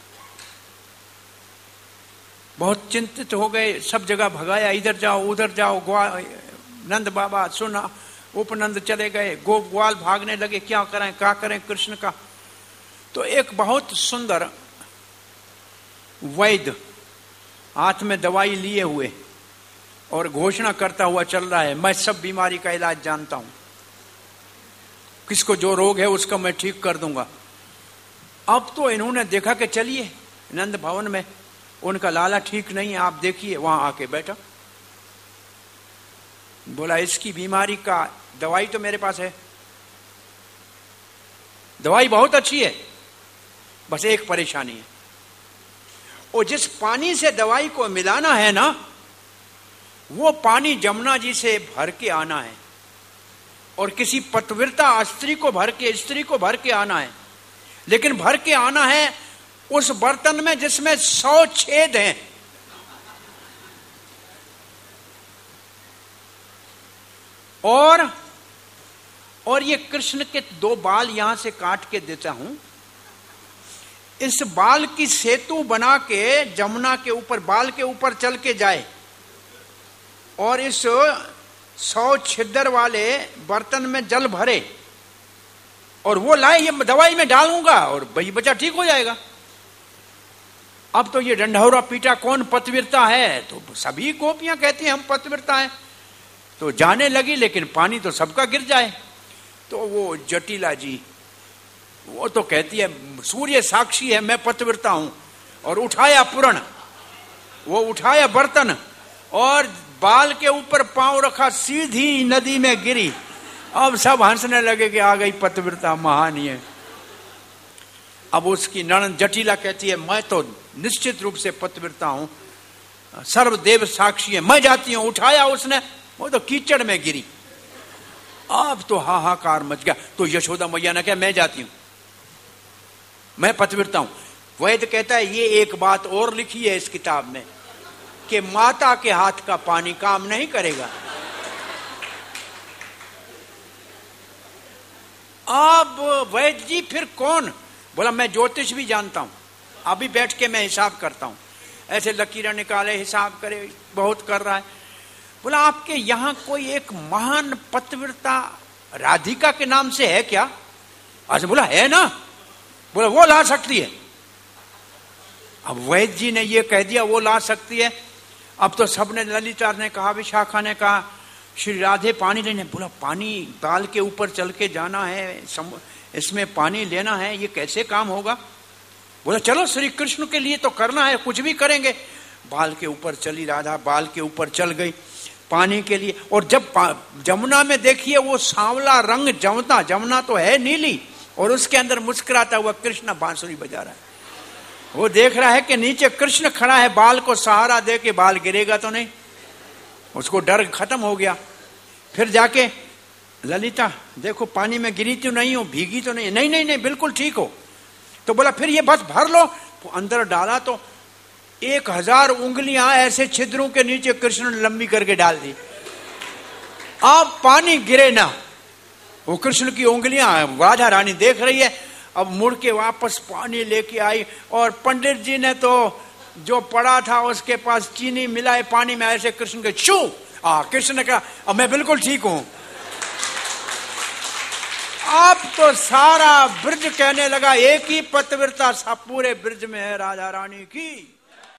बहुत चिंतित हो गए, सब जगह भगाया, इधर जाओ उधर जाओ। नंद बाबा सुना, उपनंद चले गए, गो ग्वाल भागने लगे, क्या करें क्या करें कृष्ण का। तो एक बहुत सुंदर वैद्य हाथ में दवाई लिए हुए और घोषणा करता हुआ चल रहा है, मैं सब बीमारी का इलाज जानता हूं, किसको जो रोग है उसका मैं ठीक कर दूंगा। अब तो इन्होंने देखा कि चलिए नंद भवन में, उनका लाला ठीक नहीं है, आप देखिए। वहां आके बैठा, बोला इसकी बीमारी का दवाई तो मेरे पास है, दवाई बहुत अच्छी है, बस एक परेशानी है, और जिस पानी से दवाई को मिलाना है ना, वो पानी जमुना जी से भर के आना है और किसी पतिव्रता स्त्री को भर के स्त्री को भर के आना है, लेकिन भर के आना है उस बर्तन में जिसमें सौ छेद हैं। और और ये कृष्ण के दो बाल यहां से काट के देता हूं, इस बाल की सेतु बना के जमुना के ऊपर, बाल के ऊपर चल के जाए और इस सौ छिद्र वाले बर्तन में जल भरे और वो लाए, ये दवाई में डालूंगा और भाई बच्चा ठीक हो जाएगा। अब तो ये डंडौरा पीटा, कौन पतिव्रता है? तो सभी गोपियां कहती हैं हम पतिव्रता हैं। तो जाने लगी, लेकिन पानी तो सबका गिर जाए। तो वो जटिला जी, वो तो कहती है सूर्य साक्षी है मैं पतिव्रता हूं, और उठाया पुरण, वो उठाया बर्तन और बाल के ऊपर पांव रखा, सीधी नदी में गिरी। अब सब हंसने लगे कि आ गई पतिव्रता, महान है। अब उसकी ननद जटिला कहती है मैं तो निश्चित रूप से पतिव्रता हूं, सर्वदेव साक्षी है, मैं जाती हूं। उठाया उसने, वो तो कीचड़ में गिरी। अब तो हाहाकार मच गया। तो यशोदा मैया ने कहा मैं जाती हूं, मैं पतिव्रता हूं। वैद्य कहता है ये एक बात और लिखी है इस किताब में कि माता के हाथ का पानी काम नहीं करेगा। अब वैद्य जी फिर कौन? बोला मैं ज्योतिष भी जानता हूं, अभी बैठ के मैं हिसाब करता हूं। ऐसे लकीरें निकाले, हिसाब करे, बहुत कर रहा है। बोला आपके यहां कोई एक महान पतिव्रता राधिका के नाम से है क्या? अच्छा, बोला है ना, बोला वो ला सकती है। अब वैद्य जी ने ये कह दिया वो ला सकती है। अब तो सबने, ललिता ने कहा, विशाखा ने कहा, श्री राधे पानी लेने। बोला पानी बाल के ऊपर चल के जाना है, इसमें पानी लेना है, ये कैसे काम होगा? बोला चलो श्री कृष्ण के लिए तो करना है, कुछ भी करेंगे। बाल के ऊपर चली राधा, बाल के ऊपर चल गई पानी के लिए। और जब जमुना में देखिए वो सांवला रंग जमता, जमुना तो है नीली, और उसके अंदर मुस्कुराता हुआ कृष्ण बांसुरी बजा रहा है। वो देख रहा है कि नीचे कृष्ण खड़ा है, बाल को सहारा दे के बाल गिरेगा तो नहीं, उसको डर खत्म हो गया। फिर जाके ललिता देखो पानी में गिरी तो नहीं हो, भीगी तो नहीं? नहीं नहीं नहीं बिल्कुल ठीक हो। तो बोला फिर ये बस भर लो। तो अंदर डाला तो एक हजार उंगलियां ऐसे छिद्रों के नीचे कृष्ण ने लंबी करके डाल दी। अब पानी गिरे ना, वो कृष्ण की उंगलियां राधा रानी देख रही है। अब मुड़ के वापस पानी लेके आई, और पंडित जी ने तो जो पड़ा था उसके पास चीनी मिलाए पानी में, ऐसे कृष्ण के छू। आ कृष्ण ने कहा अब मैं बिल्कुल ठीक हूं। अब तो सारा ब्रज कहने लगा एक ही पतिव्रता सा पूरे ब्रज में है, राधा रानी की।